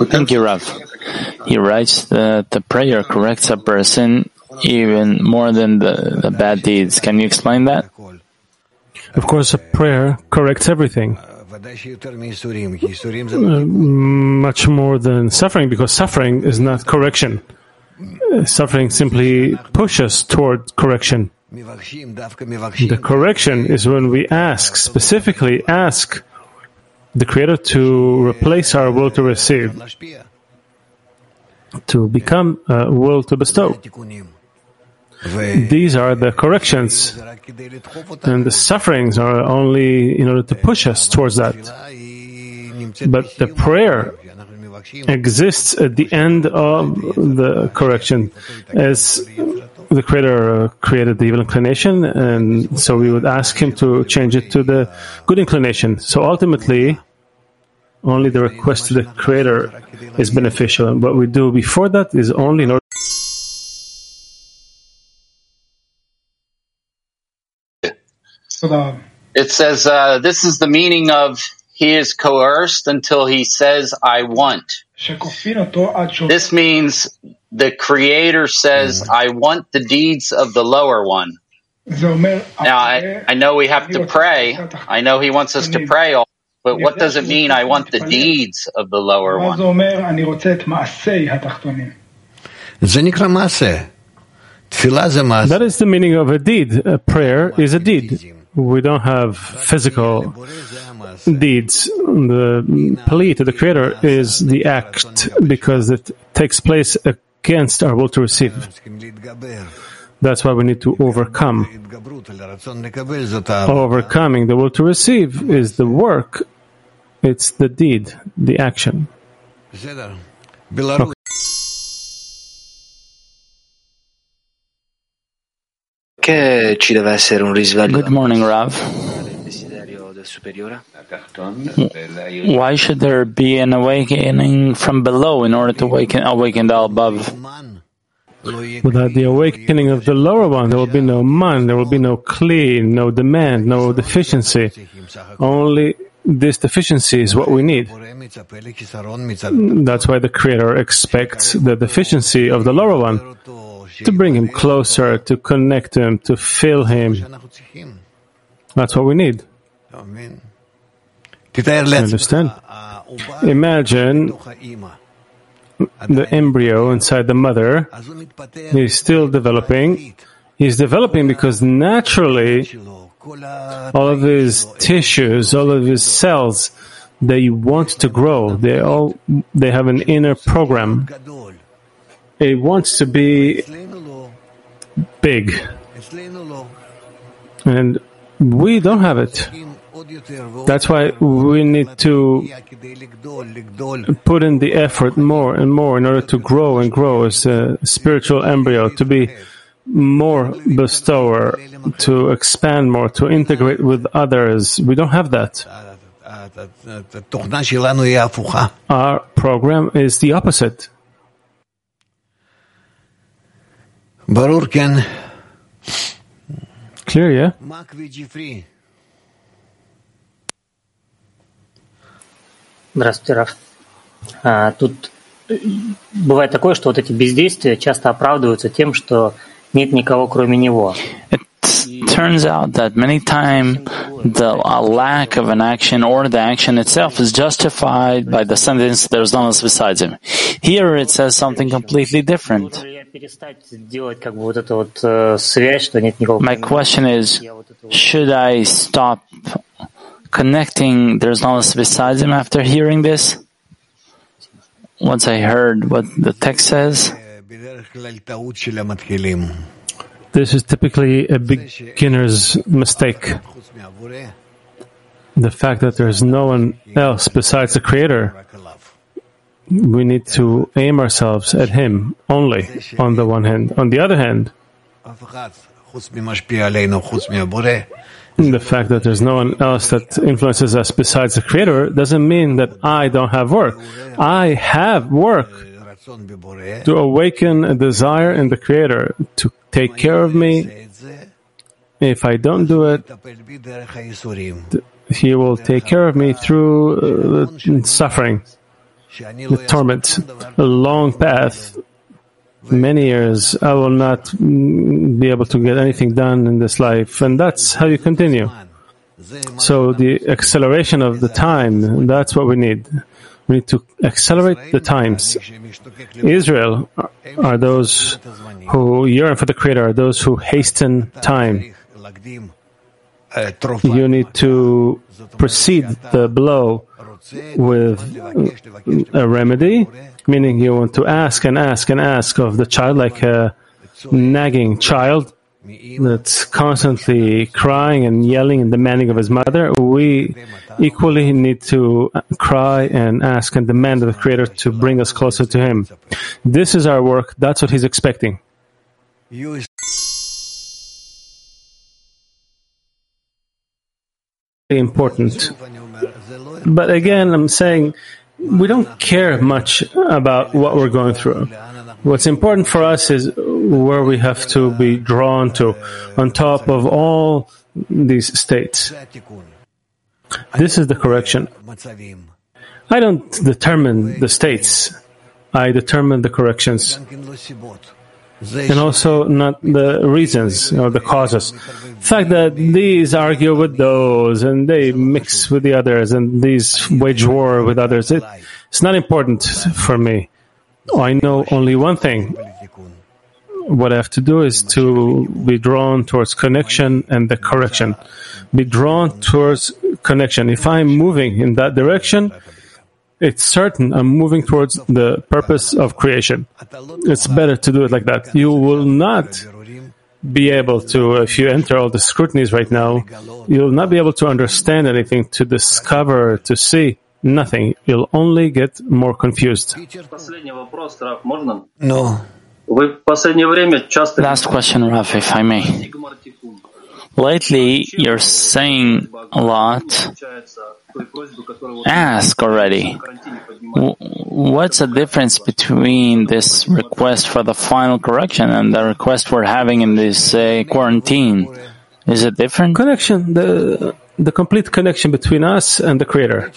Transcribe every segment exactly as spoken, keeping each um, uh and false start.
Thank you, Rav. He writes that the prayer corrects a person even more than the, the bad deeds. Can you explain that? Of course, a prayer corrects everything. Uh, much more than suffering, because suffering is not correction. Uh, suffering simply pushes toward correction. The correction is when we ask, specifically ask the Creator to replace our will to receive, to become a will to bestow. These are the corrections, and the sufferings are only in order to push us towards that. But the prayer exists at the end of the correction, as the Creator created the evil inclination, and so we would ask Him to change it to the good inclination. So ultimately, only the request to the Creator is beneficial, and what we do before that is only in order. It says, uh, this is the meaning of he is coerced until he says, I want. This means the Creator says, I want the deeds of the lower one. Now, I, I know we have to pray. I know he wants us to pray, all, but what does it mean, I want the deeds of the lower one? That is the meaning of a deed. A prayer is a deed. We don't have physical deeds. The plea to the Creator is the act, because it takes place against our will to receive. That's why we need to overcome. Overcoming the will to receive is the work. It's the deed, the action. Okay. Good morning, Rav. Why should there be an awakening from below in order to awaken, awaken the above? Without the awakening of the lower one, there will be no man, there will be no kli, no demand, no deficiency. Only this deficiency is what we need. That's why the Creator expects the deficiency of the lower one, to bring him closer, to connect him, to fill him. That's what we need. Understand? Imagine the embryo inside the mother. He's still developing. He's developing because naturally all of his tissues, all of his cells, they want to grow. They all they have an inner program. It wants to be big. And we don't have it. That's why we need to put in the effort more and more in order to grow and grow as a spiritual embryo, to be more bestower, to expand more, to integrate with others. We don't have that. Our program is the opposite. Clear, yeah? Здравствуйте, Раф. А, тут бывает такое, что вот эти бездействия часто оправдываются тем, что нет никого, кроме него. It turns out that many times the a lack of an action or the action itself is justified by the sentence, there's none else besides him. Here it says something completely different. My question is, should I stop connecting there's none else besides him after hearing this? Once I heard what the text says? This is typically a beginner's mistake. The fact that there is no one else besides the Creator. We need to aim ourselves at Him only, on the one hand. On the other hand, the fact that there's no one else that influences us besides the Creator doesn't mean that I don't have work. I have work to awaken a desire in the Creator to take care of me. If I don't do it, He will take care of me through uh, suffering. the torment, a long path, many years. I will not be able to get anything done in this life. And that's how you continue. So the acceleration of the time, that's what we need. We need to accelerate the times. Israel are those who yearn for the Creator, are those who hasten time. You need to precede the blow with a remedy, meaning you want to ask and ask and ask of the child, like a nagging child that's constantly crying and yelling and demanding of his mother. We equally need to cry and ask and demand of the Creator to bring us closer to Him. This is our work. That's what He's expecting. Important. But again, I'm saying we don't care much about what we're going through. What's important for us is where we have to be drawn to, on top of all these states. This is the correction. I don't determine the states. I determine the corrections. And also not the reasons or the causes. The fact that these argue with those and they mix with the others and these wage war with others, it, it's not important for me. I know only one thing. What I have to do is to be drawn towards connection and the correction. Be drawn towards connection. If I'm moving in that direction, it's certain I'm moving towards the purpose of creation. It's better to do it like that. You will not be able to, if you enter all the scrutinies right now, you'll not be able to understand anything, to discover, to see nothing. You'll only get more confused. No. Last question, Rav, if I may. Lately, you're saying a lot. Ask already. What's the difference between this request for the final correction and the request we're having in this uh, quarantine? Is it different? Connection, the the complete connection between us and the Creator.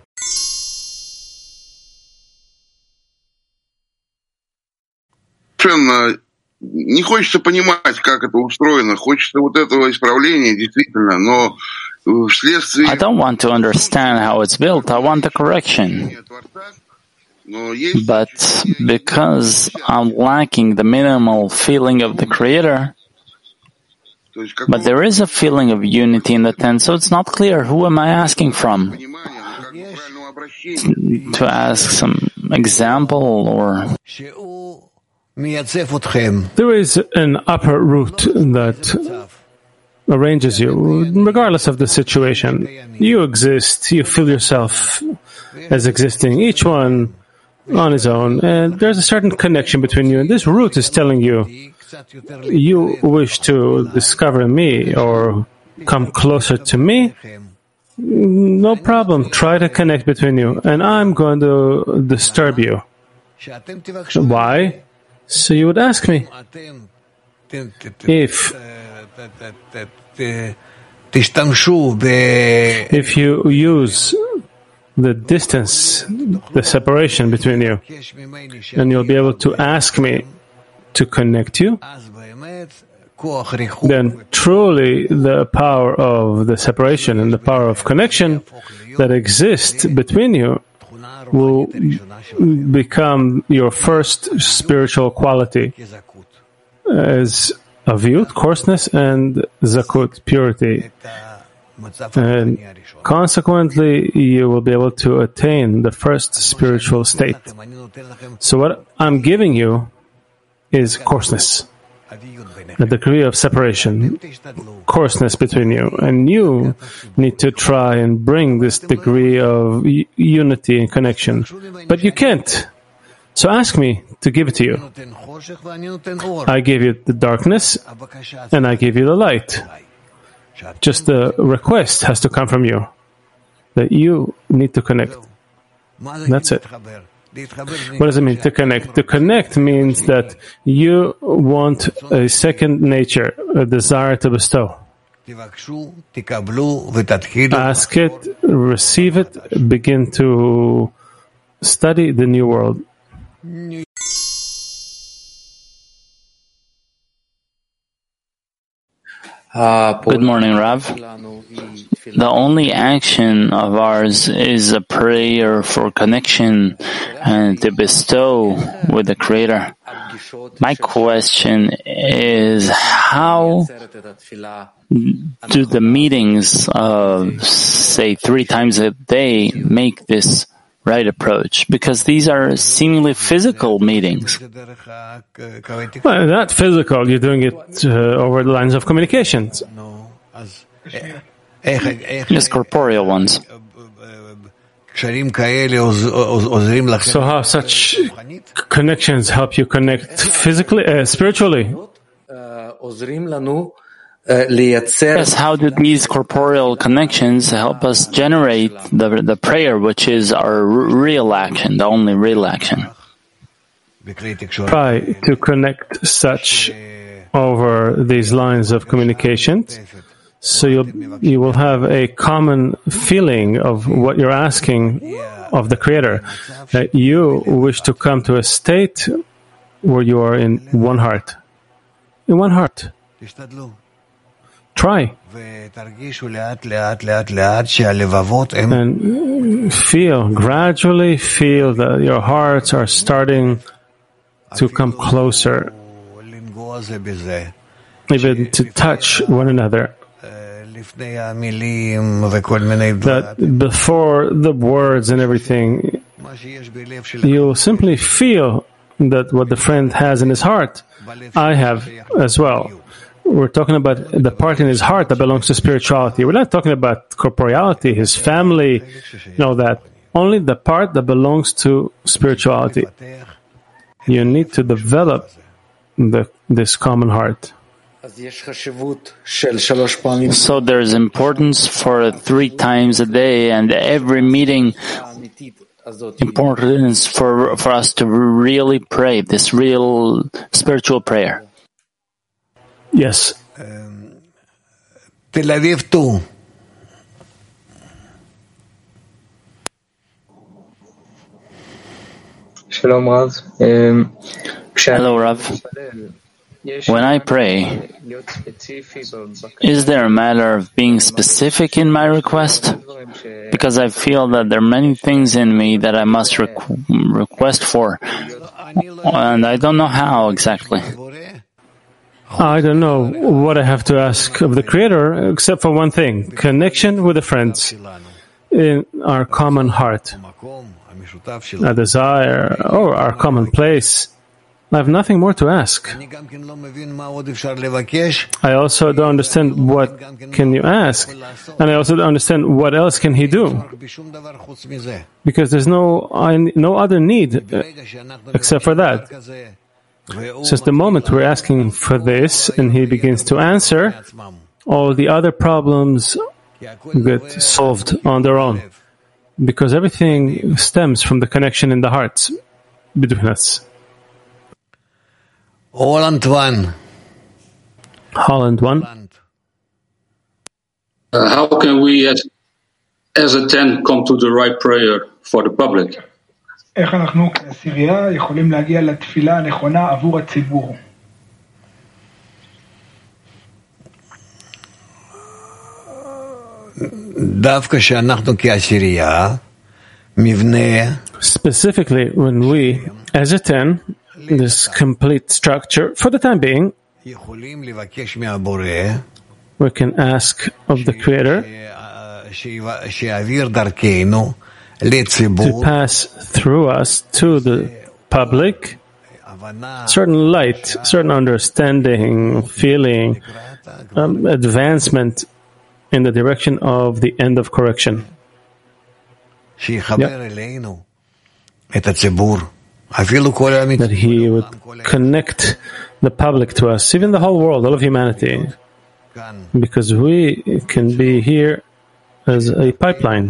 Не хочется понимать, как это устроено. Хочется вот этого исправления, действительно, но вследствие... I don't want to understand how it's built. I want the correction. But because I'm lacking the minimal feeling of the Creator, but there is a feeling of unity in the ten, so it's not clear who am I asking from. To ask some example or... There is an upper root that arranges you, regardless of the situation. You exist, you feel yourself as existing, each one on his own, and there's a certain connection between you, and this root is telling you, you wish to discover me or come closer to me, no problem, try to connect between you, and I'm going to disturb you. Why? So you would ask me, if if you use the distance, the separation between you, and you'll be able to ask me to connect you, then truly the power of the separation and the power of connection that exists between you will become your first spiritual quality as aviyut, coarseness, and zakut, purity. And consequently, you will be able to attain the first spiritual state. So what I'm giving you is coarseness, a degree of separation, coarseness between you, and you need to try and bring this degree of unity and connection, but you can't. So ask me to give it to you. I give you the darkness, and I give you the light. Just the request has to come from you, that you need to connect. That's it. What does it mean to connect? To connect means that you want a second nature, a desire to bestow. Ask it, receive it, begin to study the New World. Good morning, Rav. The only action of ours is a prayer for connection and to bestow with the Creator. My question is, how do the meetings of, say, three times a day make this right approach? Because these are seemingly physical meetings. Well, not physical. You're doing it uh, over the lines of communications. Just corporeal ones. So how such connections help you connect physically, uh, spiritually? Yes, how do these corporeal connections help us generate the the prayer, which is our real action, the only real action? Try to connect such over these lines of communication, so you'll, you will have a common feeling of what you're asking of the Creator, that you wish to come to a state where you are in one heart. In one heart. Try. And feel, gradually feel that your hearts are starting to come closer, even to touch one another. That before the words and everything, you simply feel that what the friend has in his heart, I have as well. We're talking about the part in his heart that belongs to spirituality. We're not talking about corporeality, his family, you know, that. Only the part that belongs to spirituality. You need to develop the, this common heart. So there's importance for three times a day, and every meeting importance for, for us to really pray, this real spiritual prayer. Yes. Tel Aviv two. Shalom, Rav. Hello, Rav. When I pray, is there a matter of being specific in my request? Because I feel that there are many things in me that I must requ- request for, and I don't know how exactly. I don't know what I have to ask of the Creator, except for one thing: connection with the friends in our common heart, a desire, or our common place. I have nothing more to ask. I also don't understand what can you ask, and I also don't understand what else can He do, because there's no no other need except for that. Since the moment we're asking for this and He begins to answer, all the other problems get solved on their own, because everything stems from the connection in the hearts between us. Holland one. Holland one. Uh, how can we as, as a ten come to the right prayer for the public? איך אנחנו כעשירייה יכולים להגיע לתפילה הנכונה עבור הציבור? דווקא שאנחנו כעשירייה, מבנה... Specifically, when we, as a ten, this complete structure, for the time being, יכולים לבקש מהבורא, we can ask of the Creator שיעביר דרכנו to pass through us to the public certain light, certain understanding, feeling, um, advancement in the direction of the end of correction. Yeah. That He would connect the public to us, even the whole world, all of humanity, because we can be here as a pipeline.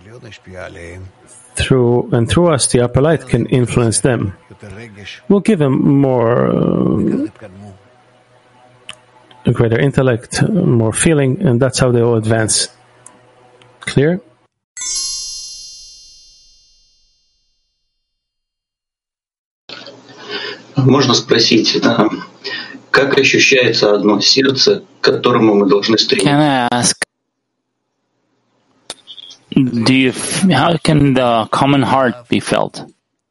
Through and through us, the upper light can influence them. We'll give them more uh, a greater intellect, more feeling, and that's how they will advance. Clear? Можно спросить, как ощущается одно сердце, к которому мы должны стремиться? Can I ask, do you, how can the common heart be felt?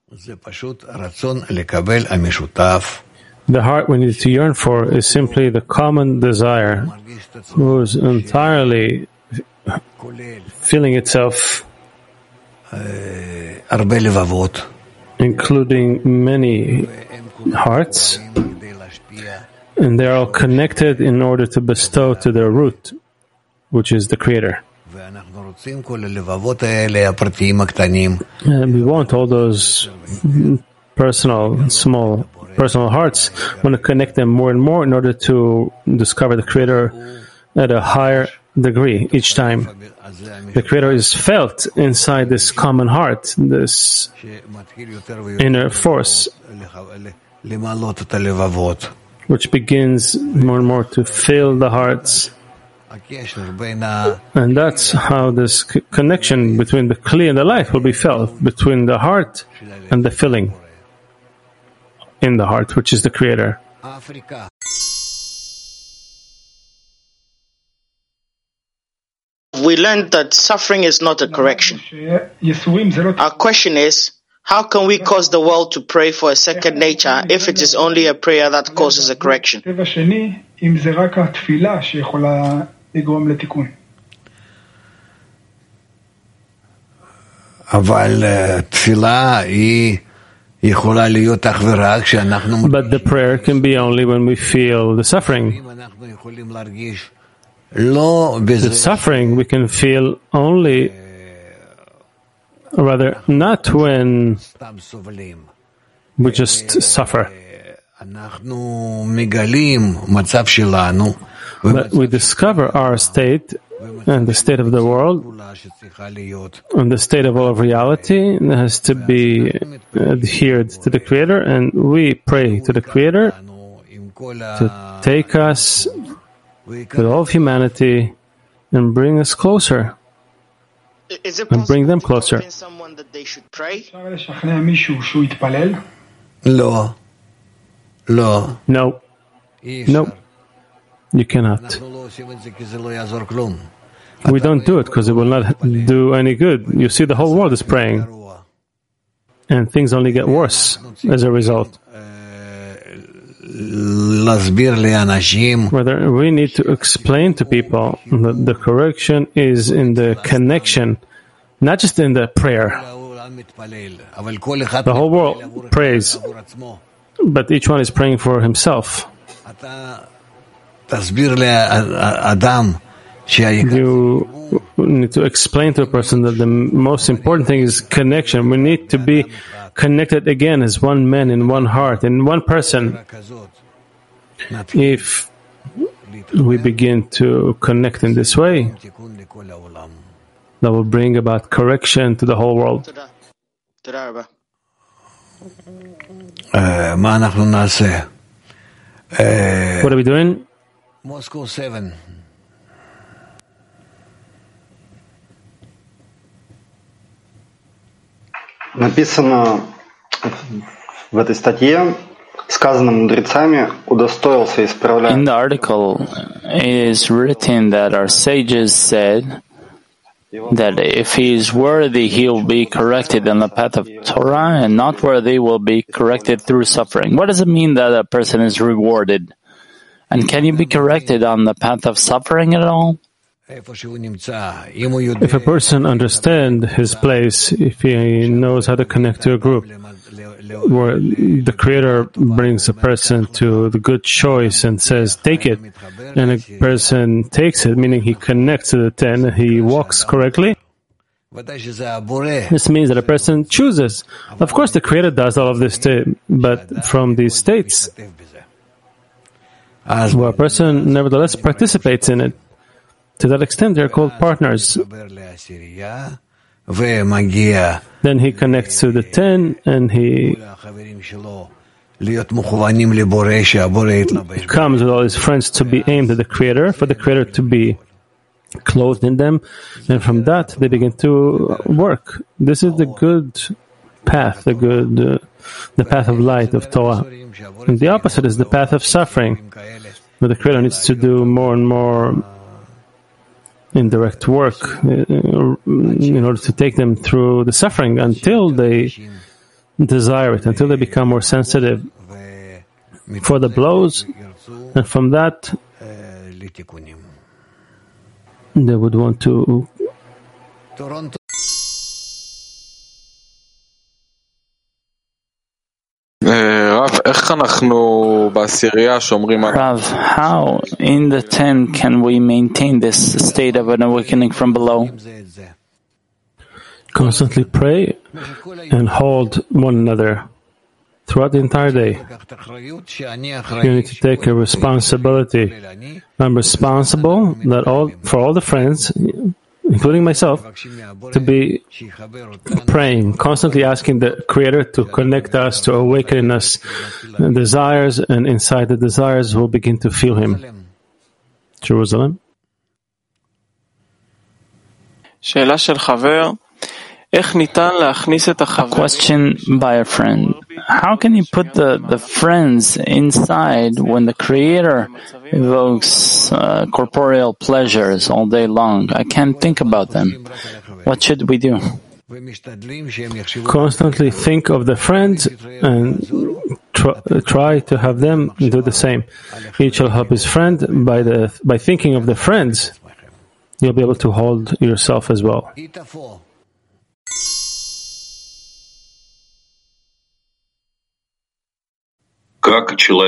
The heart we need to yearn for is simply the common desire, who's entirely feeling itself, including many hearts, and they're all connected in order to bestow to their root, which is the Creator. And we want all those personal, small, personal hearts. We want to connect them more and more in order to discover the Creator at a higher degree each time. The Creator is felt inside this common heart, this inner force, which begins more and more to fill the hearts. And that's how this c- connection between the Kli and the light will be felt, between the heart and the filling in the heart, which is the Creator. We learned that suffering is not a correction. Our question is, how can we cause the world to pray for a second nature if it is only a prayer that causes a correction? But the prayer can be only when we feel the suffering. The suffering we can feel only, or rather, not when we just suffer. But we discover our state and the state of the world and the state of all of reality has to be adhered to the Creator, and we pray to the Creator to take us with all of humanity and bring us closer. Is it and bring them closer. to someone that they should pray? No. No. No. No. You cannot. We don't do it because it will not do any good. You see, the whole world is praying, and things only get worse as a result. Whether we need to explain to people that the correction is in the connection, not just in the prayer. The whole world prays, but each one is praying for himself. You need to explain to a person that the most important thing is connection. We need to be connected again as one man in one heart, in one person. If we begin to connect in this way, that will bring about correction to the whole world. What are we doing? Moscow seven. Написано в этой статье, сказано мудрецами, удостоился исправлять. In the article, it is written that our sages said that if he is worthy, he will be corrected in the path of Torah, and not worthy will be corrected through suffering. What does it mean that a person is rewarded? And can you be corrected on the path of suffering at all? If a person understands his place, if he knows how to connect to a group, where the Creator brings a person to the good choice and says, take it, and a person takes it, meaning he connects to the ten, he walks correctly, this means that a person chooses. Of course, the Creator does all of this too, but from these states, where a person nevertheless participates in it. To that extent, they're called partners. Then he connects to the ten, and he comes with all his friends to be aimed at the Creator, for the Creator to be clothed in them, and from that they begin to work. This is the good path, the good uh, the path of light, of Torah. And the opposite is the path of suffering, where the Creator needs to do more and more indirect work in order to take them through the suffering until they desire it, until they become more sensitive for the blows, and from that they would want to Rav, how in the ten can we maintain this state of an awakening from below? Constantly pray and hold one another throughout the entire day. You need to take a responsibility. I'm responsible that all for all the friends, including myself, to be praying, constantly asking the Creator to connect us, to awaken in us desires, and inside the desires we'll begin to feel Him. Jerusalem. A question by a friend. How can you put the, the friends inside when the Creator evokes uh, corporeal pleasures all day long? I can't think about them. What should we do? Constantly think of the friends and try, try to have them do the same. Each will help his friend. By the by thinking of the friends, you'll be able to hold yourself as well. A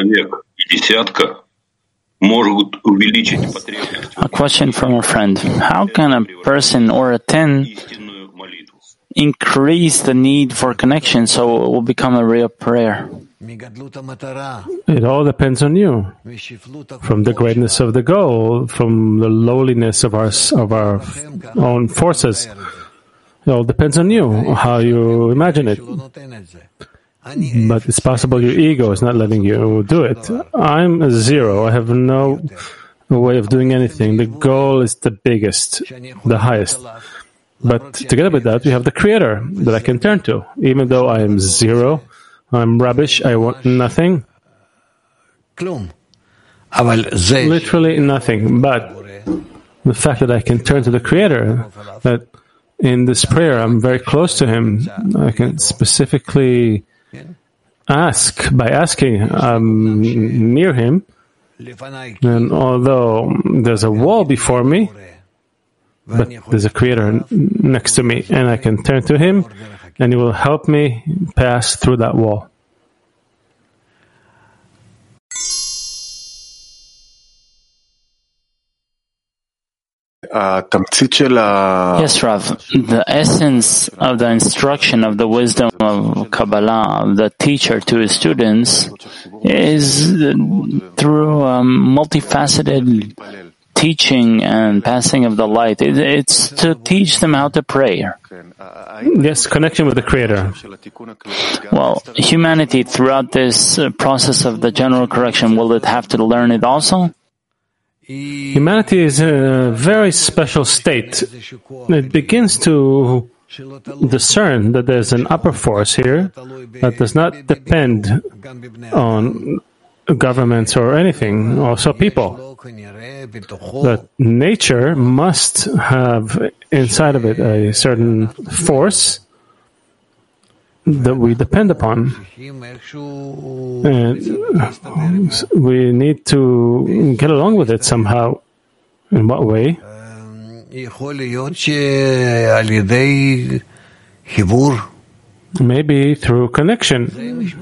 question from a friend. How can a person or a ten increase the need for connection so it will become a real prayer? It all depends on you. From the greatness of the goal, from the lowliness of our of our own forces. It all depends on you, how you imagine it. But it's possible your ego is not letting you do it. I'm a zero. I have no way of doing anything. The goal is the biggest, the highest. But together with that, we have the Creator that I can turn to. Even though I am zero, I'm rubbish, I want nothing. Literally nothing. But the fact that I can turn to the Creator, that in this prayer I'm very close to Him, I can specifically ask, by asking, I'm near Him, and although there's a wall before me, but there's a Creator next to me, and I can turn to Him, and He will help me pass through that wall. Yes, Rav. The essence of the instruction of the wisdom of Kabbalah, of the teacher to his students, is through a multifaceted teaching and passing of the light. It's to teach them how to pray. Yes, connection with the Creator. Well, humanity throughout this process of the general correction, will it have to learn it also? Humanity is a very special state. It begins to discern that there's an upper force here that does not depend on governments or anything, also people. That nature must have inside of it a certain force that we depend upon. And we need to get along with it somehow. In what way? Maybe through connection.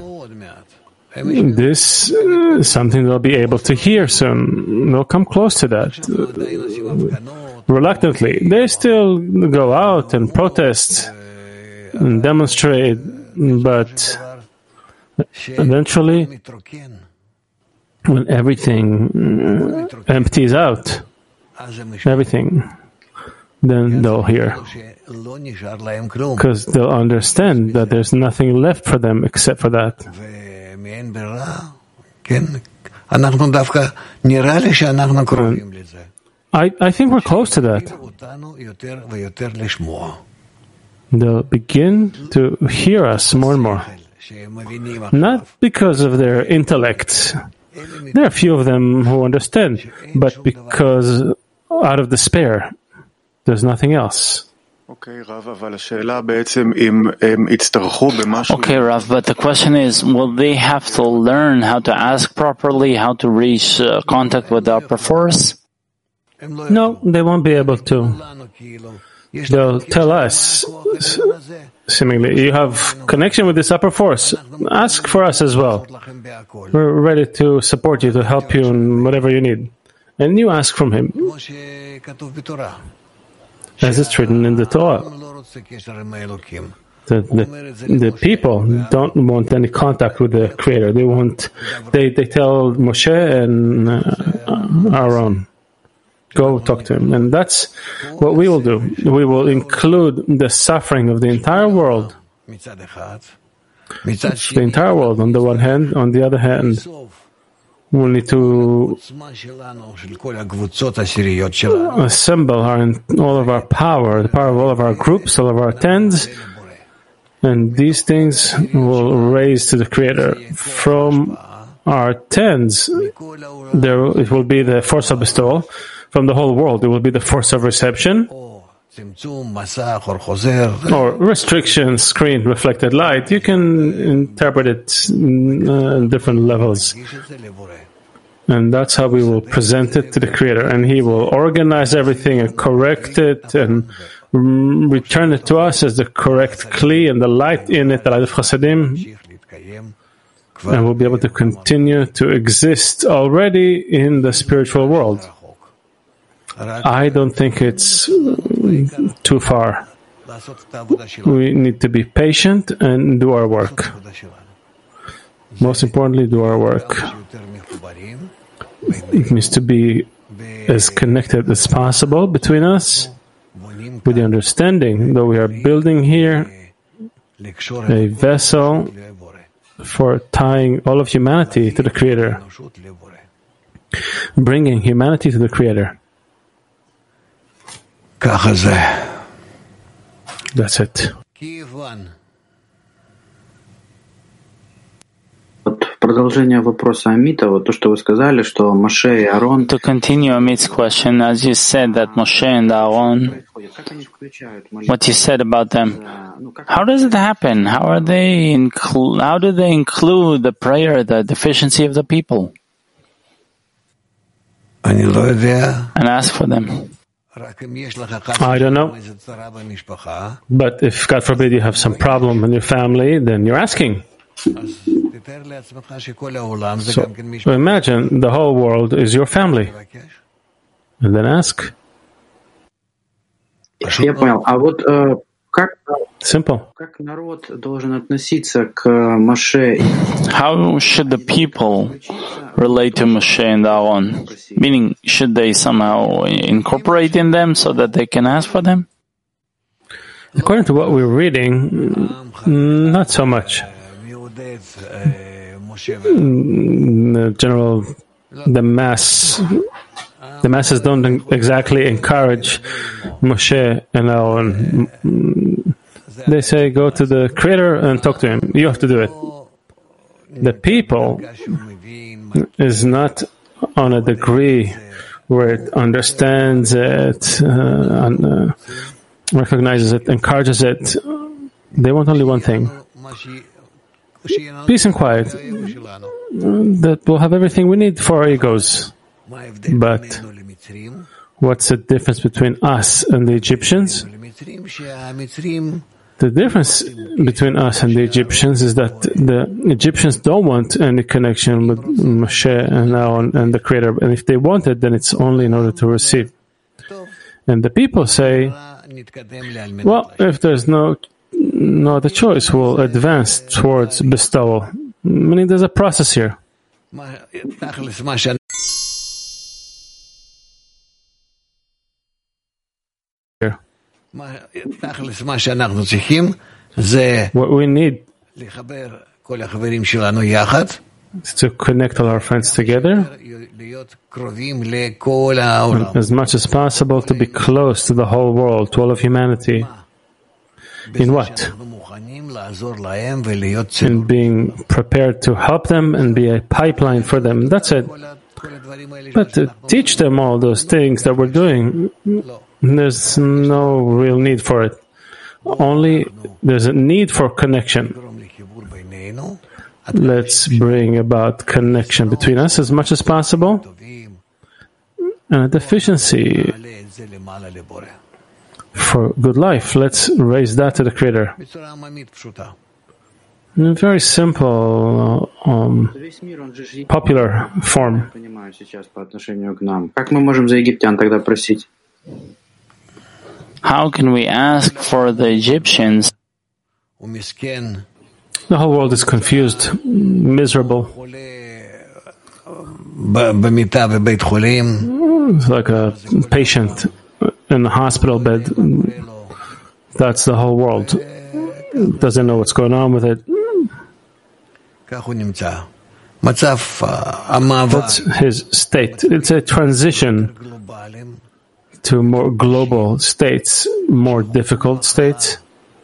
This is something they'll be able to hear soon. They'll come close to that. Reluctantly. They still go out and protest and demonstrate, but eventually, when everything empties out, everything, then they'll hear. Because they'll understand that there's nothing left for them except for that. I, I think we're close to that. They'll begin to hear us more and more. Not because of their intellect. There are a few of them who understand, but because out of despair, there's nothing else. Okay, Rav, but the question is, will they have to learn how to ask properly, how to reach uh, contact with the upper force? No, they won't be able to. They'll tell us, seemingly, you have connection with this upper force. Ask for us as well. We're ready to support you, to help you in whatever you need. And you ask from him, as it's written in the Torah. The, the, the people don't want any contact with the Creator. They want, they, they tell Moshe and uh, Aaron, go talk to him. And that's what we will do. We will include the suffering of the entire world. The entire world on the one hand, on the other hand, we need to assemble our, all of our power, the power of all of our groups, all of our tens, and these things will raise to the Creator. From our tens, there it will be the force of bestowal. From the whole world, it will be the force of reception, or restriction, screen, reflected light. You can interpret it in uh, different levels. And that's how we will present it to the Creator. And He will organize everything and correct it and return it to us as the correct kli and the light in it, the light of Chasadim. And we'll be able to continue to exist already in the spiritual world. I don't think it's too far. We need to be patient and do our work. Most importantly, do our work. It means to be as connected as possible between us, with the understanding that we are building here a vessel for tying all of humanity to the Creator, bringing humanity to the Creator. That's it. Продолжение вопроса Амита, вот то, что вы сказали, что Моше и Аарон. To continue Amit's question, as you said that Moshe and Aaron, what you said about them, how does it happen? How are they? Inclu- how do they include the prayer, the deficiency of the people, and ask for them? I don't know. But if, God forbid, you have some problem in your family, then you're asking. So imagine the whole world is your family. And then ask. Я понял. А вот как, Simple. как народ должен относиться к Моше? How should the people relate to Moshe and Aaron? Meaning, should they somehow incorporate in them so that they can ask for them? According to what we're reading, not so much. The general, the mass, the masses don't exactly encourage Moshe and Aaron. They say, go to the Creator and talk to Him. You have to do it. The people is not on a degree where it understands it, uh, and, uh, recognizes it, encourages it. They want only one thing. Peace and quiet. That we'll have everything we need for our egos. But what's the difference between us and the Egyptians? The difference between us and the Egyptians is that the Egyptians don't want any connection with Moshe and Aaron and the Creator. And if they want it, then it's only in order to receive. And the people say, well, if there's no no other choice, we'll advance towards bestowal. Meaning there's a process here. What we need is to connect all our friends together, as much as possible to be close to the whole world, to all of humanity. In what? In being prepared to help them and be a pipeline for them. That's it. But to teach them all those things that we're doing, there's no real need for it. Only there's a need for connection. Let's bring about connection between us as much as possible, and a deficiency for good life. Let's raise that to the Creator. In a very simple, um, popular form. How can we ask for the Egyptians? The whole world is confused, miserable. It's like a patient in a hospital bed. That's the whole world. Doesn't know what's going on with it. That's his state. It's a transition to more global states, more difficult states,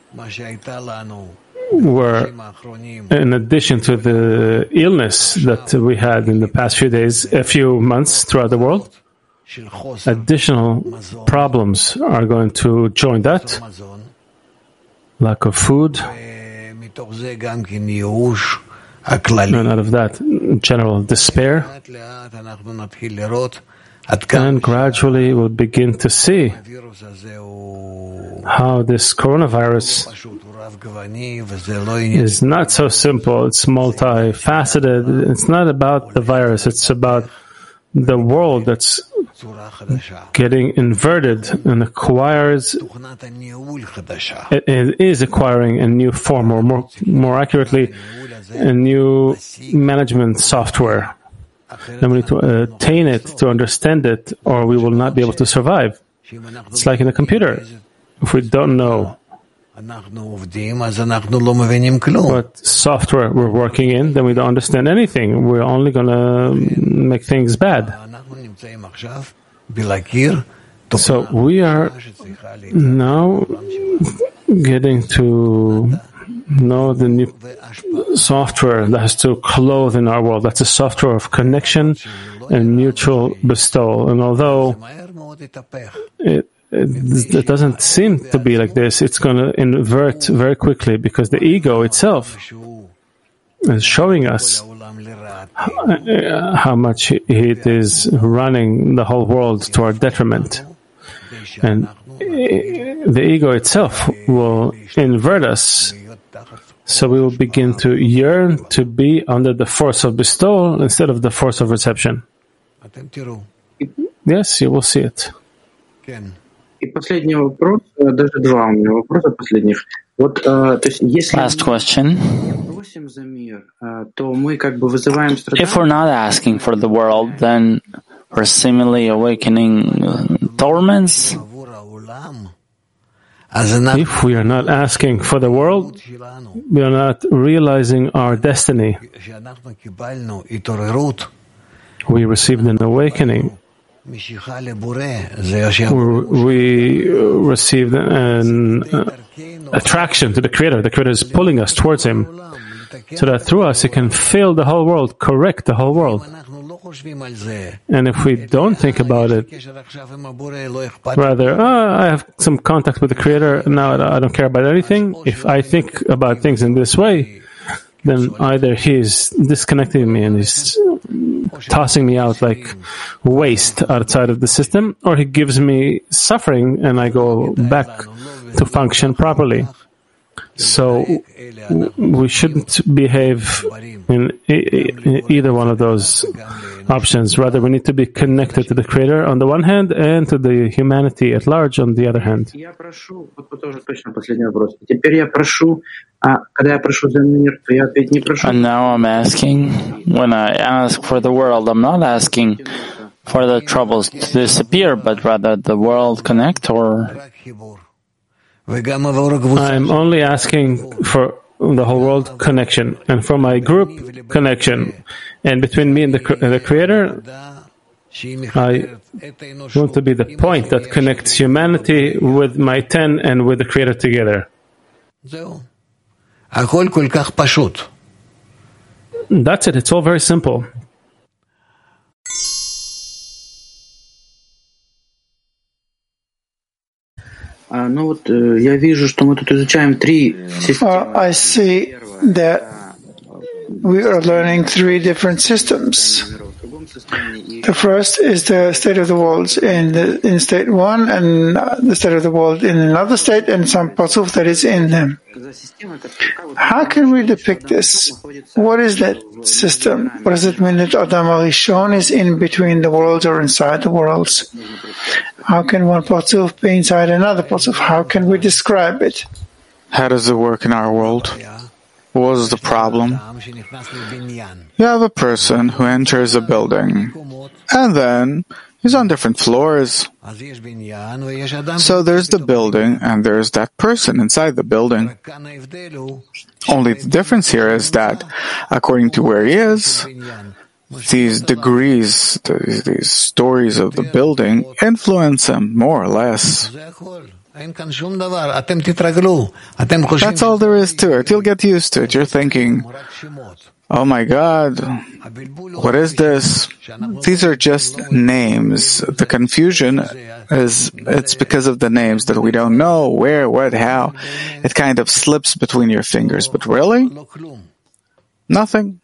where, in addition to the illness that we had in the past few days, a few months throughout the world, additional problems are going to join that. Lack of food, and out of that, general despair. And gradually we'll begin to see how this coronavirus is not so simple. It's multifaceted. It's not about the virus. It's about the world that's getting inverted and acquires, it, it is acquiring a new form, or more, more accurately, a new management software. And we need to attain it, to understand it, or we will not be able to survive. It's like in a computer. If we don't know what software we're working in, then we don't understand anything. We're only going to make things bad. So we are now getting to know the new software that has to clothe in our world. That's a software of connection and mutual bestowal. And although it, it, it doesn't seem to be like this, it's going to invert very quickly, because the ego itself is showing us how much it is running the whole world to our detriment. And the ego itself will invert us, so we will begin to yearn to be under the force of bestowal instead of the force of reception. Yes, you will see it. Last question. If we're not asking for the world, then we're seemingly awakening torments. If we are not asking for the world, we are not realizing our destiny. We received an awakening. We received an uh, attraction to the Creator. The Creator is pulling us towards Him, so that through us He can fill the whole world, correct the whole world. And if we don't think about it, rather, oh, I have some contact with the Creator, and now I don't care about anything. If I think about things in this way, then either He's disconnecting me and He's tossing me out like waste outside of the system, or He gives me suffering and I go back to function properly. So we shouldn't behave in either one of those options. Rather, we need to be connected to the Creator on the one hand and to the humanity at large on the other hand. And now I'm asking, when I ask for the world, I'm not asking for the troubles to disappear, but rather the world connect, or... I'm only asking for the whole world connection, and for my group connection, and between me and the, the Creator, I want to be the point that connects humanity with my ten and with the Creator together. That's it. It's all very simple. Ну вот я вижу, что мы тут изучаем три системы. I see that we are learning three different systems. The first is the state of the worlds in the, in state one, and the state of the world in another state, and some pasuk that is in them. How can we depict this? What is that system? What does it mean that Adam HaRishon is in between the worlds or inside the worlds? How can one pasuk be inside another pasuk? How can we describe it? How does it work in our world? What is the problem? You have a person who enters a building, and then he's on different floors. So there's the building, and there's that person inside the building. Only the difference here is that, according to where he is, these degrees, these, these stories of the building influence him more or less. That's all there is to it. You'll get used to it. You're thinking, oh my God, what is this? These are just names. The confusion is, it's because of the names that we don't know where, what, how. It kind of slips between your fingers. But really? Nothing.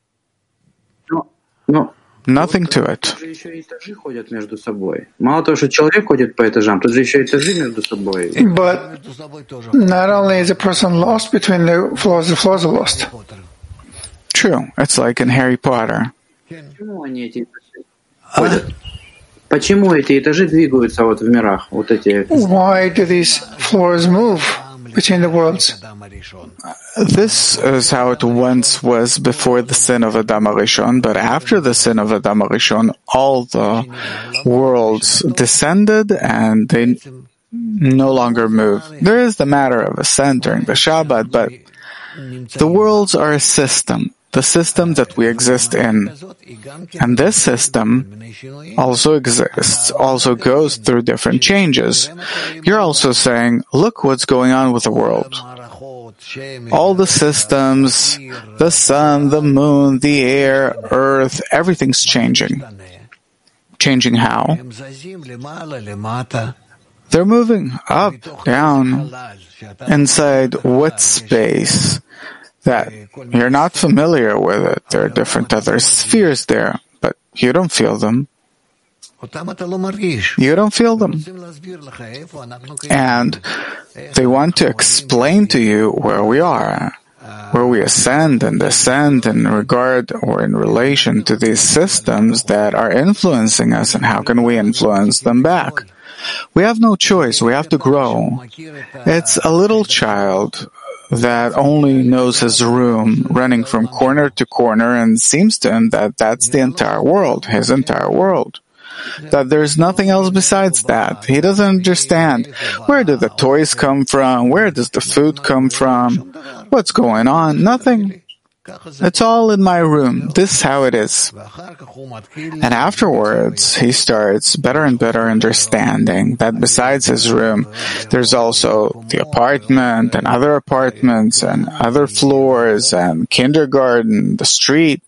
No. Nothing to it. Тут же еще этажи ходят между собой. Мало того, что человек ходит по этажам, тут же еще этажи между собой. But not only is a person lost between the floors, the floors are lost. True. It's like in Harry Potter. Почему они эти этажи ходят? Почему эти этажи двигаются вот в мирах? Вот эти. Why do these floors move between the worlds? This is how it once was before the sin of Adam HaRishon, but after the sin of Adam HaRishon, all the worlds descended and they no longer move. There is the matter of ascent during the Shabbat, but the worlds are a system, the system that we exist in. And this system also exists, also goes through different changes. You're also saying, look what's going on with the world. All the systems, the sun, the moon, the air, earth, everything's changing. Changing how? They're moving up, down, inside what space that you're not familiar with it. There are different other spheres there, but you don't feel them. You don't feel them. And they want to explain to you where we are, where we ascend and descend in regard or in relation to these systems that are influencing us, and how can we influence them back. We have no choice. We have to grow. It's a little child that only knows his room, running from corner to corner, and seems to him that that's the entire world, his entire world. That there's nothing else besides that. He doesn't understand. Where do the toys come from? Where does the food come from? What's going on? Nothing. It's all in my room. This is how it is. And afterwards, he starts better and better understanding that besides his room, there's also the apartment and other apartments and other floors and kindergarten, the street.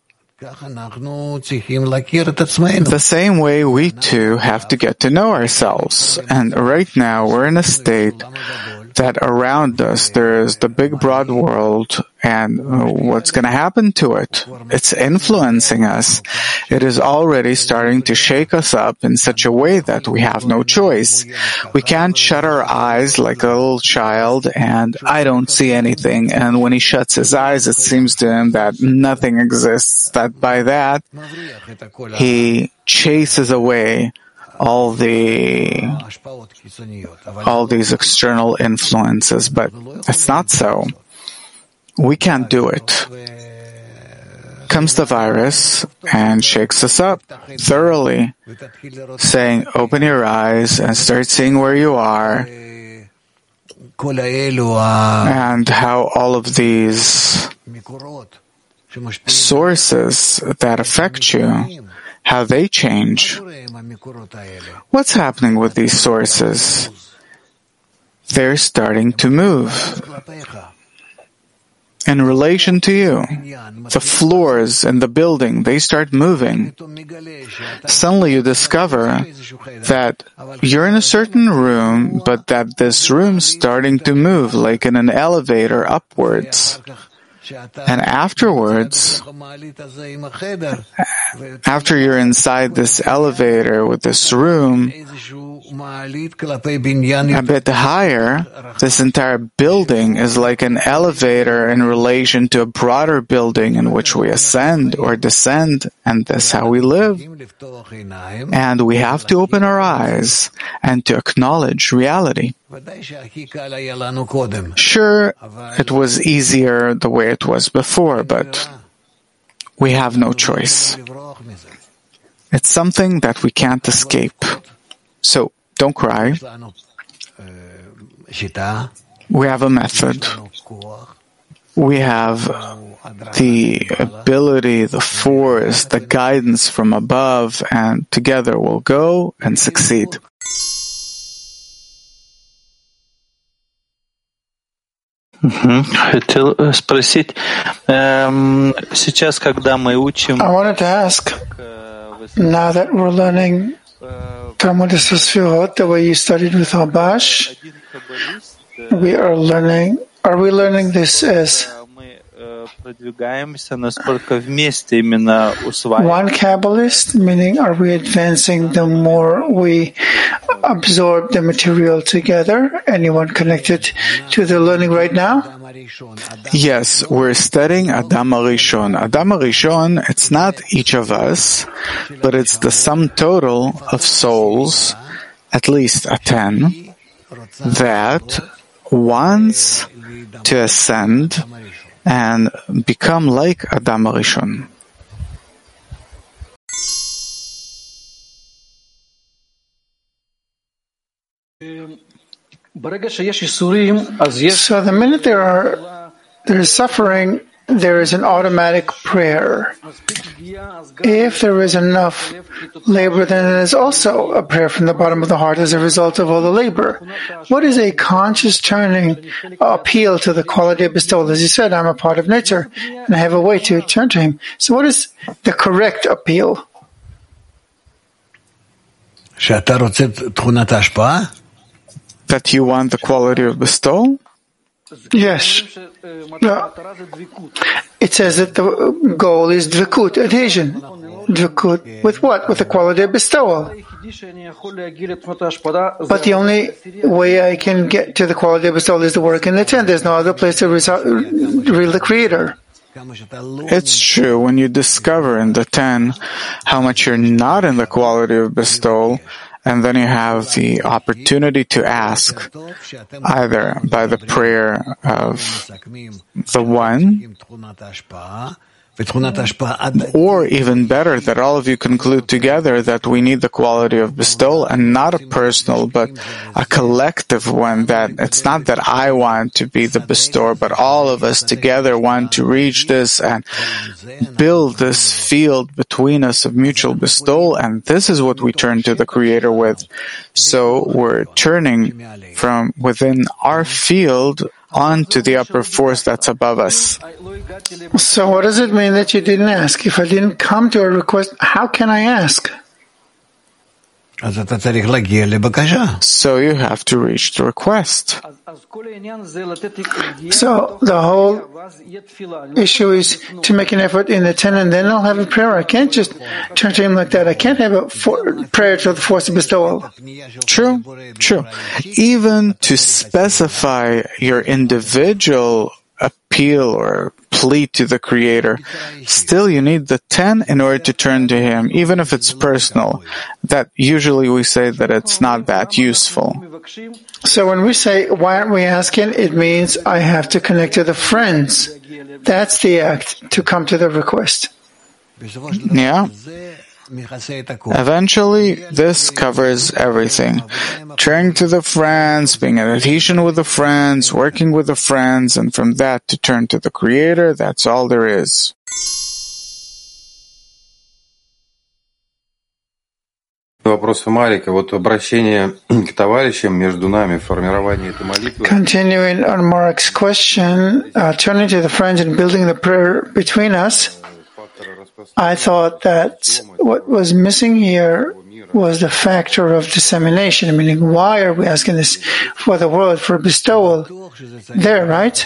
The same way we too have to get to know ourselves. And right now we're in a state that around us there is the big broad world, and what's going to happen to it? It's influencing us. It is already starting to shake us up in such a way that we have no choice. We can't shut our eyes like a little child and I don't see anything. And when he shuts his eyes, it seems to him that nothing exists. That by that, he chases away all the all these external influences, but it's not so. We can't do it. Comes the virus and shakes us up thoroughly, saying, open your eyes and start seeing where you are, and how all of these sources that affect you, how they change. What's happening with these sources? they're starting to move. In relation to you, the floors in the building, they start moving. Suddenly you discover that you're in a certain room, but that this room's starting to move, like in an elevator upwards. And afterwards, after you're inside this elevator with this room, a bit higher, this entire building is like an elevator in relation to a broader building in which we ascend or descend, and that's how we live. And we have to open our eyes and to acknowledge reality. Sure, it was easier the way it was before, but we have no choice. It's something that we can't escape. So, don't cry. We have a method. We have the ability, the force, the guidance from above, and together we'll go and succeed. Хотел спросить, сейчас, когда мы учим... I wanted to ask, now that we're learning Talmud Sfirot, the way you studied with Habash, we are learning, are we learning this as one Kabbalist, meaning are we advancing the more we absorb the material together? Anyone connected to the learning right now? Yes, we're studying Adam HaRishon. Adam HaRishon, it's not each of us, but it's the sum total of souls, at least a ten, that wants to ascend and become like Adam HaRishon. So the minute there are there is suffering, there is an automatic prayer. If there is enough labor, then there is also a prayer from the bottom of the heart as a result of all the labor. What is a conscious turning appeal to the quality of bestowal? As you said, I'm a part of nature, and I have a way to turn to Him. So what is the correct appeal? That you want the quality of bestowal? Yes. No. It says that the goal is dvekut, adhesion. Dvekut with what? With the quality of bestowal. But the only way I can get to the quality of bestowal is to work in the tent. There's no other place to reveal the Creator. It's true, when you discover in the ten how much you're not in the quality of bestowal, and then you have the opportunity to ask, either by the prayer of the One, or even better, that all of you conclude together that we need the quality of bestowal, and not a personal, but a collective one, that it's not that I want to be the bestower, but all of us together want to reach this and build this field between us of mutual bestowal, and this is what we turn to the Creator with. So we're turning from within our field on to the upper force that's above us. So what does it mean that you didn't ask? If I didn't come to a request, how can I ask? So you have to reach the request. So the whole issue is to make an effort in the ten, and then I'll have a prayer. I can't just turn to Him like that. I can't have a for- prayer to the force of bestowal. True, true. Even to specify your individual appeal or plea to the Creator, still you need the ten in order to turn to Him, even if it's personal. That usually we say that it's not that useful. So when we say, why aren't we asking, it means I have to connect to the friends. That's the act, to come to the request. Yeah. Eventually, this covers everything. Turning to the friends, being in adhesion with the friends, working with the friends, and from that to turn to the Creator, that's all there is. Вопросы Марика. Вот обращение к товарищам между нами в формировании этой молитвы. Continuing on Mark's question, uh, turning to the friends and building the prayer between us, I thought that what was missing here was the factor of dissemination, meaning why are we asking this for the world, for bestowal? There, right?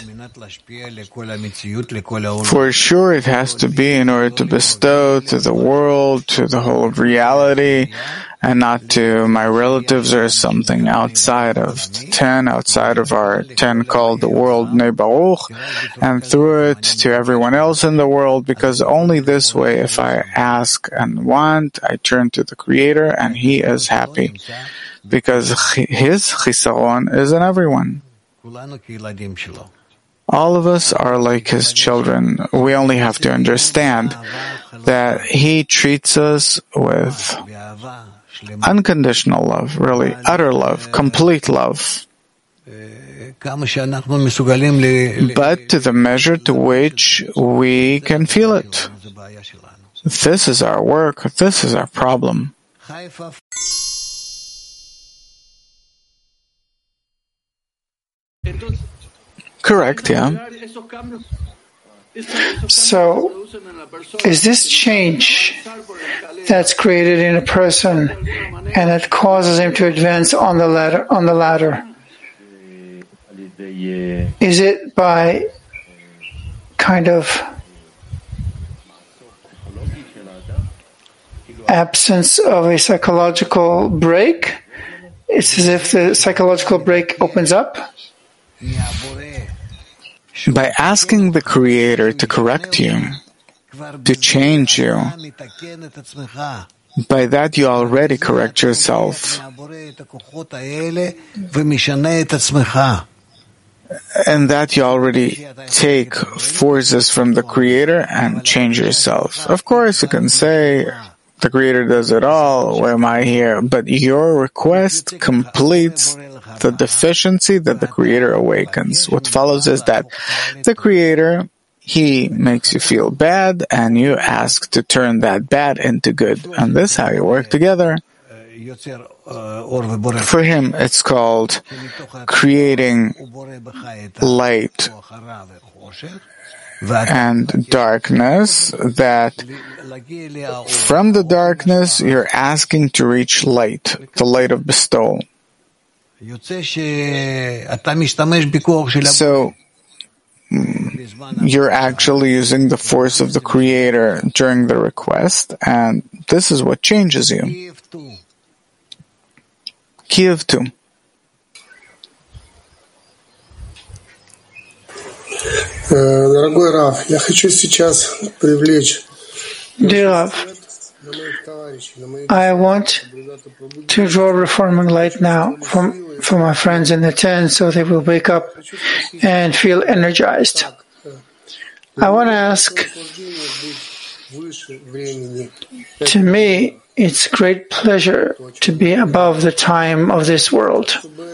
For sure it has to be in order to bestow to the world, to the whole of reality, and not to my relatives or something outside of the ten, outside of our ten called the world, Nei Baruch, and through it to everyone else in the world, because only this way, if I ask and want, I turn to the Creator and He is happy, because His chisaron is in everyone. All of us are like His children. We only have to understand that He treats us with unconditional love, really, utter love, complete love. But to the measure to which we can feel it. This is our work, this is our problem. Correct, yeah. So, is this change that's created in a person and that causes him to advance on the ladder, on the ladder, is it by kind of absence of a psychological break? It's as if the psychological break opens up? By asking the Creator to correct you, to change you, by that you already correct yourself. And that you already take forces from the Creator and change yourself. Of course, you can say, the Creator does it all, why am I here? But your request completes the deficiency that the Creator awakens. What follows is that the Creator, He makes you feel bad, and you ask to turn that bad into good. And this is how you work together. For Him, it's called creating light and darkness, that from the darkness you're asking to reach light, the light of bestowal. So, you're actually using the force of the Creator during the request, and this is what changes you. Kiev two. Дорогой Рав, я хочу сейчас привлечь. Dear Rav, I want to draw reforming light now from, from my friends in the tent so they will wake up and feel energized. I want to ask, to me, it's great pleasure to be above the time of this world.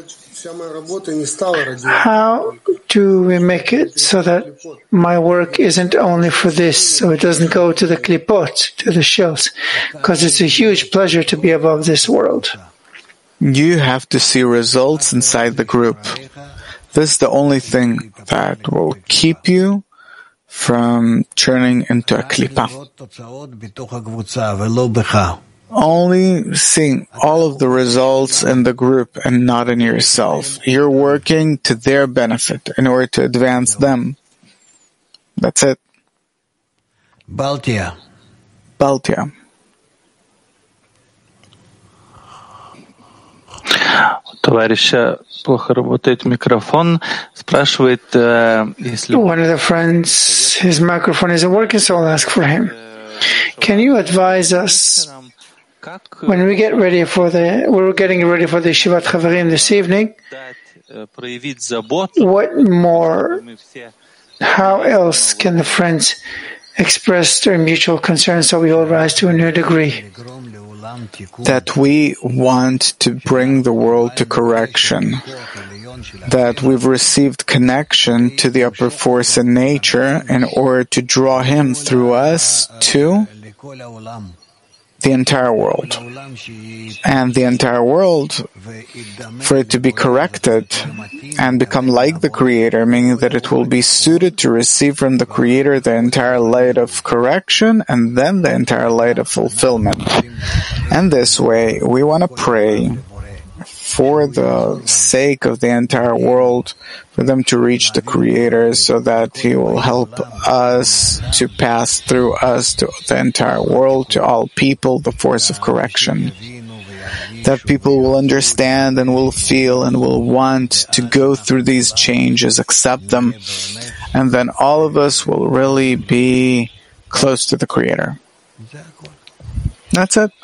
How do we make it so that my work isn't only for this, so it doesn't go to the klipot, to the shells, because it's a huge pleasure to be above this world. You have to see results inside the group. This is the only thing that will keep you from turning into a klipa. Only seeing all of the results in the group and not in yourself. You're working to their benefit in order to advance them. That's it. Baltia. Baltia. Товарища плохо работает микрофон. Спрашивает, если... One of the friends, his microphone isn't working, so I'll ask for him. Can you advise us when we get ready for the, we're getting ready for the Shivat Chavarim this evening, what more, how else can the friends express their mutual concern so we all rise to a new degree? That we want to bring the world to correction, that we've received connection to the upper force in nature in order to draw him through us to the entire world. And the entire world, for it to be corrected and become like the Creator, meaning that it will be suited to receive from the Creator the entire light of correction and then the entire light of fulfillment. And this way, we want to pray for the sake of the entire world, for them to reach the Creator so that He will help us to pass through us to the entire world, to all people, the force of correction. That people will understand and will feel and will want to go through these changes, accept them, and then all of us will really be close to the Creator. That's it.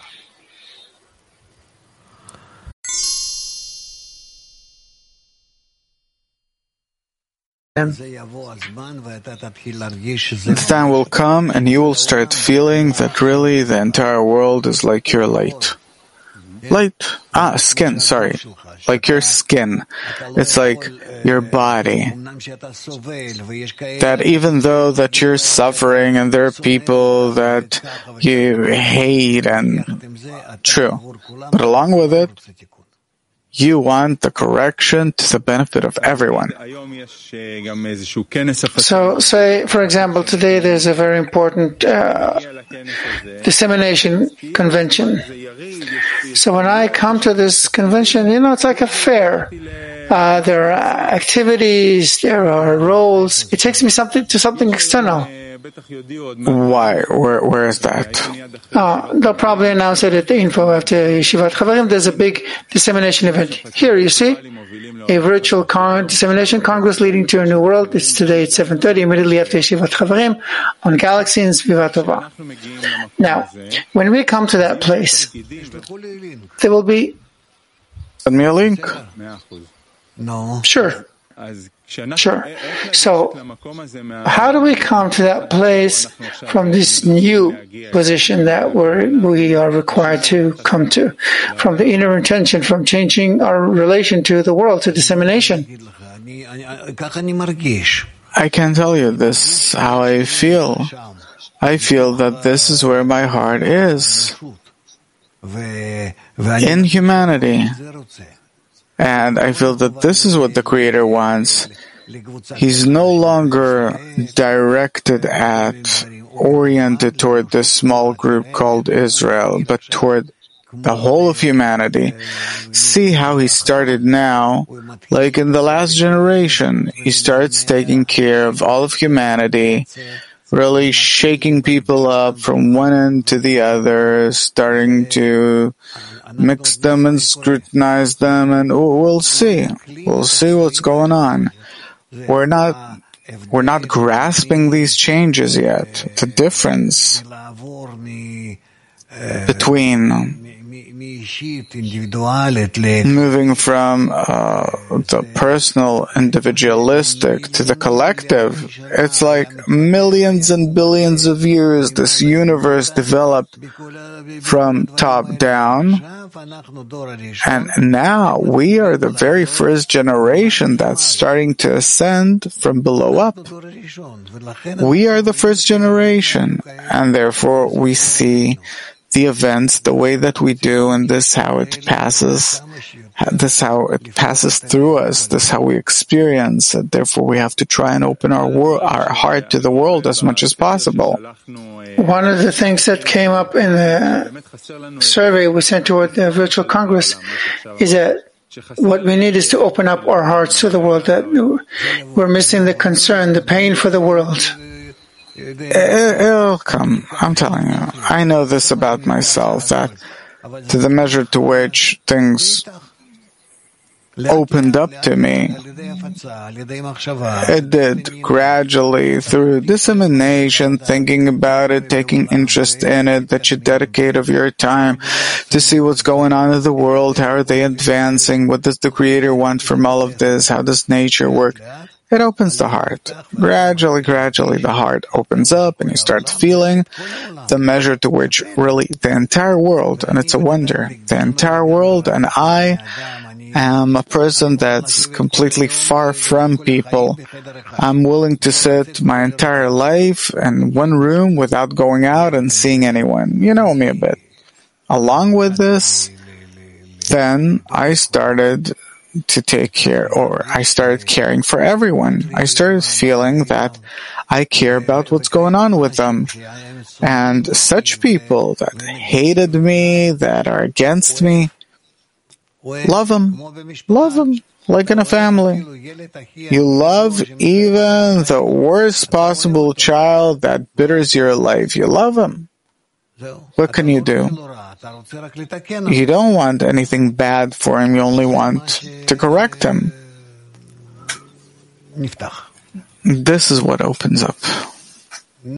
The time will come and you will start feeling that really the entire world is like your light. Light, ah, skin, sorry. Like your skin. It's like your body. That even though that you're suffering and there are people that you hate and true, but along with it, you want the correction to the benefit of everyone. So, say, for example, today there's a very important uh, dissemination convention. So when I come to this convention, you know, it's like a fair. Uh, there are activities, there are roles. It takes me something to something external. Why? Where, where is that? Uh, they'll probably announce it at the info after Yeshivat Chavarim. There's a big dissemination event. Here, you see, a virtual con- dissemination congress leading to a new world. It's today at seven thirty, immediately after Yeshivat Chavarim, on Galaxy in Sviva Tova. Now, when we come to that place, there will be... Send me a link. No. Sure. Sure. So, how do we come to that place from this new position that we're, we are required to come to? From the inner intention, from changing our relation to the world, to dissemination? I can tell you this, how I feel. I feel that this is where my heart is. In humanity. And I feel that this is what the Creator wants. He's no longer directed at, oriented toward this small group called Israel, but toward the whole of humanity. See how he started now, like in the last generation. He starts taking care of all of humanity, really shaking people up from one end to the other, starting to mix them and scrutinize them, and we'll see. We'll see what's going on. We're not, we're not grasping these changes yet. The difference between moving from uh, the personal, individualistic to the collective, it's like millions and billions of years this universe developed from top down, and now we are the very first generation that's starting to ascend from below up. We are the first generation, and therefore we see the events the way that we do, and this how it passes, this how it passes through us, this how we experience it. Therefore, we have to try and open our wor- our heart to the world as much as possible. One of the things that came up in the survey we sent to the virtual congress is that what we need is to open up our hearts to the world, that we're missing the concern, the pain for the world. It'll come. I'm telling you. I know this about myself, that to the measure to which things opened up to me, it did gradually through dissemination, thinking about it, taking interest in it, that you dedicate of your time to see what's going on in the world, how are they advancing, what does the Creator want from all of this, how does nature work. It opens the heart. Gradually, gradually, the heart opens up and you start feeling the measure to which really the entire world, and it's a wonder, the entire world, and I am a person that's completely far from people. I'm willing to sit my entire life in one room without going out and seeing anyone. You know me a bit. along with this, then I started to take care, or I started caring for everyone. I started feeling that I care about what's going on with them. And such people that hated me, that are against me, love them. Love them like in a family. You love even the worst possible child that bitters your life. You love him. What can you do? You don't want anything bad for him. You only want to correct him. This is what opens up.